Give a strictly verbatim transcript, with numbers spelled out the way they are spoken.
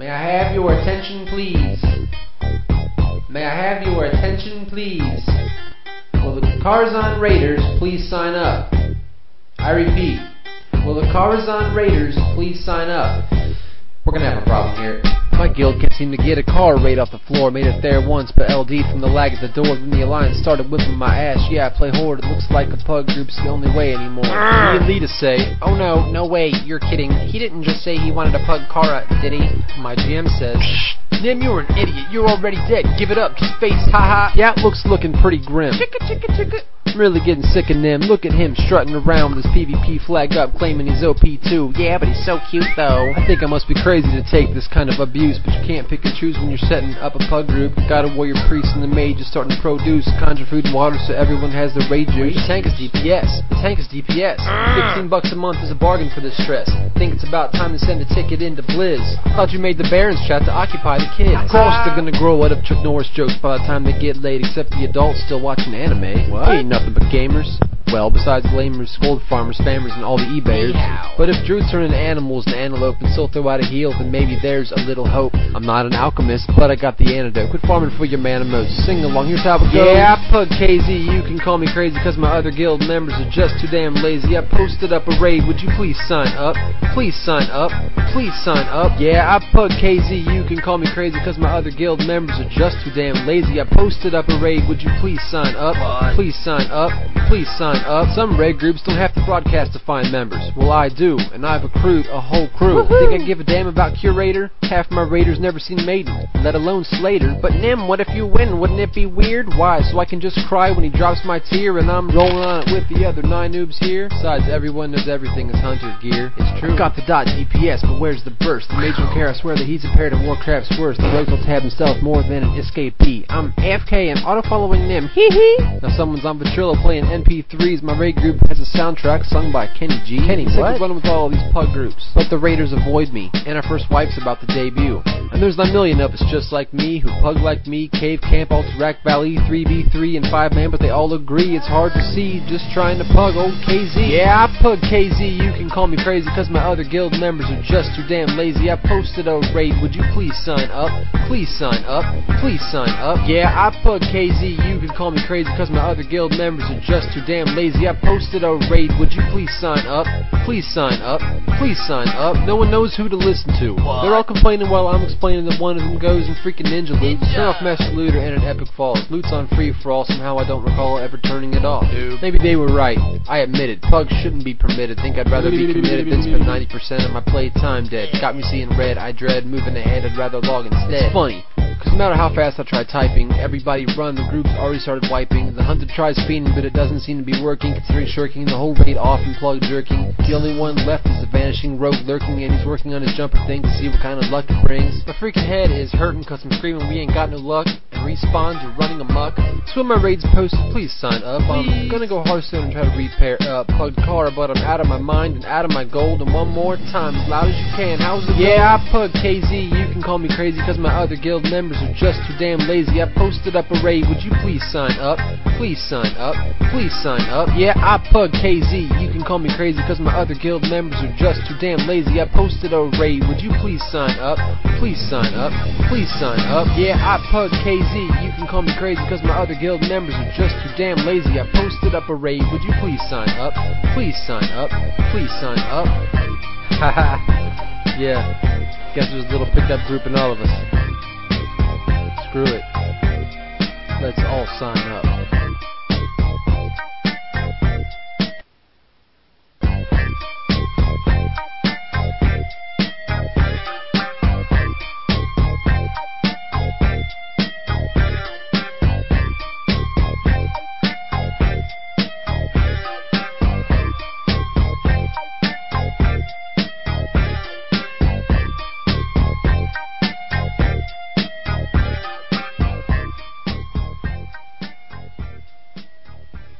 May I have your attention, please? May I have your attention, please? Will the Karazhan Raiders please sign up? I repeat, will the Karazhan Raiders please sign up? We're gonna have a problem here. My guild can't seem to get a car right off the floor. Made it there once, but L D'd from the lag at the door. Then the alliance started whipping my ass. Yeah, I play horde. It looks like a pug group's the only way anymore. The elite say, oh no, no way, you're kidding. He didn't just say he wanted a pug Kara, did he? My G M says, Nim, you're an idiot. You're already dead. Give it up. Just face, haha. Yeah, it looks looking pretty grim. Chicka, chicka, chicka. I'm really getting sick of Nim. Look at him strutting around with his PvP flag up, claiming he's O P too. Yeah, but he's so cute though. I think I must be crazy to take this kind of abuse, but you can't pick and choose when you're setting up a pug group. You got a warrior priest and the mage is starting to produce, conjure food and water so everyone has their raid juice. The tank is D P S. The tank is D P S. Fifteen bucks a month is a bargain for this stress. Think it's about time to send a ticket into Blizz. Thought you made the Barons chat to occupy the kids. Of course they're gonna grow out of Chuck Norris jokes by the time they get laid, except the adults still watching anime. What? They ain't nothing but gamers. Well, besides lamers, gold farmers, spammers, and all the eBayers. Meow. But if druids turn into animals and antelope and still throw out a heel, then maybe there's a little hope. I'm not an alchemist, but I got the antidote. Quit farming for your mana most. Sing along, here's how it goes. Yeah, I pug K Z. You can call me crazy cause my other guild members are just too damn lazy. I posted up a raid. Would you please sign up? Please sign up. Please sign up. Yeah, I pug K Z. You can call me crazy cause my other guild members are just too damn lazy. I posted up a raid. Would you please sign up? What? Please sign up. Please sign up. Some raid groups don't have to broadcast to find members. Well, I do, and I've accrued a whole crew. Think I give a damn about Curator? Half my raiders never seen Maiden, let alone Slater. But Nim, what if you win? Wouldn't it be weird? Why? So I can just cry when he drops my tear and I'm rolling on it with the other nine noobs here? Besides, everyone knows everything is hunter gear. It's true. Got the dot D P S, but where's the burst? The mage don't care. I swear that he's impaired in Warcraft's worse. The rogues will tab himself more than an escapee. I'm A F K and auto-following Nim. Hee hee. Now someone's on Ventrilo playing N P threes. My raid group has a soundtrack sung by Kenny G. Kenny, sick of running with all of these pug groups. But the raiders avoid me, and our first wife's about to debut. And there's nine million of us just like me, who pug like me, cave camp, Alterac Valley, three v three and five man, but they all agree it's hard to see, just trying to pug old K Z. Yeah, I pug K Z, you can call me crazy, cause my other guild members are just too damn lazy. I posted a raid, would you please sign up? Please sign up, please sign up. Yeah, I pug K Z, you can call me crazy, cause my other guild members are just too damn lazy. I posted a raid, would you please sign up? Please sign up, please sign up. No one knows who to listen to. What? They're all complaining while I'm explaining that one of them goes in freaking ninja loot. Turn off Master Looter and an Epic Falls. Loot's on free for all, somehow I don't recall ever turning it off. Dude. Maybe they were right, I admit it. Pugs shouldn't be permitted. Think I'd rather be committed than spend ninety percent of my play time dead. Got me seeing red, I dread moving ahead, I'd rather log instead. It's funny, cause no matter how fast I try typing, everybody run, the group's already started wiping. The hunter tries fiending, but it doesn't seem to be working, considering shirking the whole raid off and plug jerking. The only one left is the vanishing rogue lurking, and he's working on his jumper thing to see what kind of luck it brings. My freaking head is hurting cause I'm screaming we ain't got no luck, and respawns are running amok. So when my raid's posted, please sign up. I'm gonna go Hearthstone and try to repair uh, plugged car, but I'm out of my mind and out of my gold. And one more time, as loud as you can, how's it going? Yeah, I pug K Z, you can call me crazy cause my other guild members are just too damn lazy. I posted up a raid, would you please sign up? Please sign up, please sign up. Yeah, I pug K Z, you can call me crazy cause my other guild members are just too damn lazy. I posted a raid, would you please sign up? Please sign up, please sign up. Yeah, I pug K Z, you can call me crazy cause my other guild members are just too damn lazy. I posted up a raid, would you please sign up? Please sign up, please sign up. Haha, yeah, guess there's a little pickup group in all of us. Screw it, let's all sign up.